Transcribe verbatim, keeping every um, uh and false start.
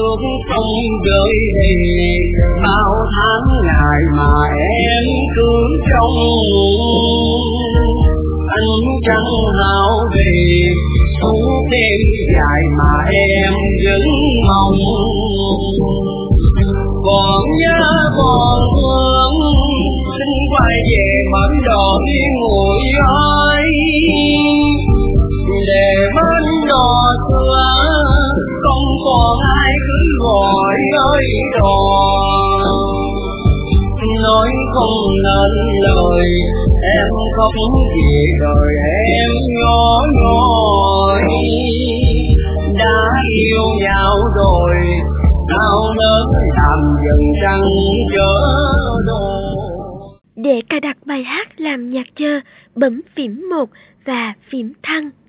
nước không rơi thì bao tháng ngày mà em cứ trông anh chẳng hao về suốt đêm dài mà em vẫn mong còn nhớ còn thương xin quay về mảnh đồi nguội ơi để bên đò xưa không còn ai cứ gọi ơi đò nói không nên lời em không vì đời em nhỏ nhoi đã yêu nhau rồi sao nỡ làm dần trăng chớ đồ. Để cài đặt bài hát làm nhạc chờ, bấm phím một và phím thăng.